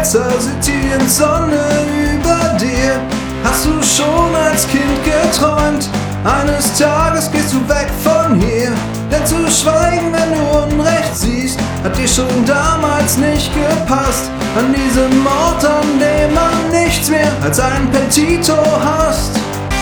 Schweizer sieht die Sonne über dir. Hast du schon als Kind geträumt, eines Tages gehst du weg von hier? Denn zu schweigen, wenn du Unrecht siehst, hat dir schon damals nicht gepasst. An diesem Ort, an dem man nichts mehr als ein Petito hasst.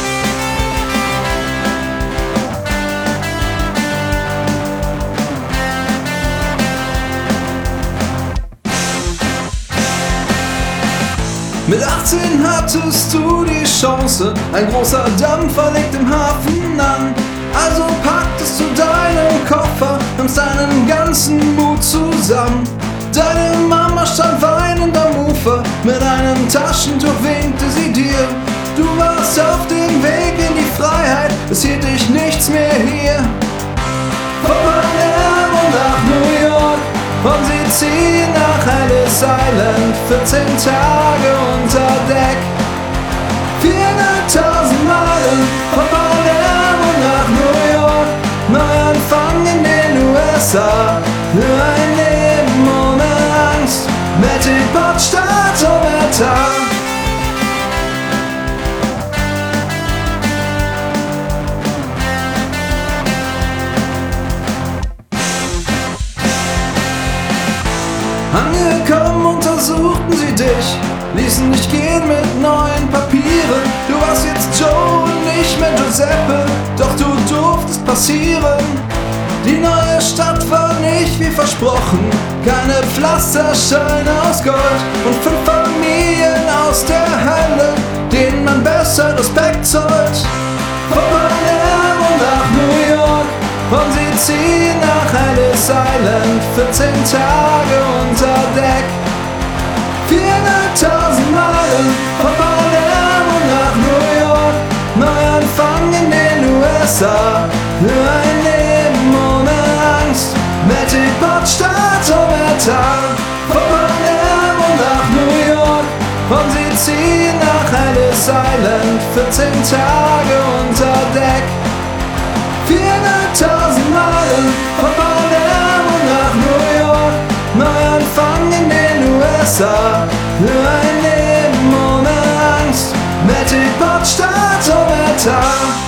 Mit 18 hattest du die Chance, ein großer Dampfer liegt im Hafen an. Also packtest du deinen Koffer, nimmst deinen ganzen Mut zusammen. Deine Mama stand weinend am Ufer, mit einem Taschentuch winkte sie dir. Du warst auf dem Weg in die Freiheit, es hielt dich nichts mehr hier. Von Palermo nach New York, von Sizilien nach Ellis Island, 14 Tage unter Deck. 400.000 Meilen von Palermo nach New York, Neuanfang in den USA, für ein Leben ohne Angst, Melting Pot statt Omerta. Angekommen untersuchten sie dich, ließen dich gehen mit neuen Papieren. Du warst jetzt Joe und nicht mehr Giuseppe, doch du durftest passieren. Die neue Stadt war nicht wie versprochen, keine Pflastersteine aus Gold und 5 Familien aus der Hölle, denen man besser Respekt zollt. Von Palermo nach New York, von Sizilien nach Ellis Island, 14 Tage unter Deck. 400.000 Meilen von Palermo nach New York, Neuanfang in den USA, für ein Leben ohne Angst, Melting Pot statt Omerta. Von Palermo nach New York, von Sizilien nach Ellis Island, 14 Tage unter Deck. 400.000 Meilen von Palermo nach New York, Neuanfang in den USA, für ein Leben ohne Angst, Melting Pot statt Omerta.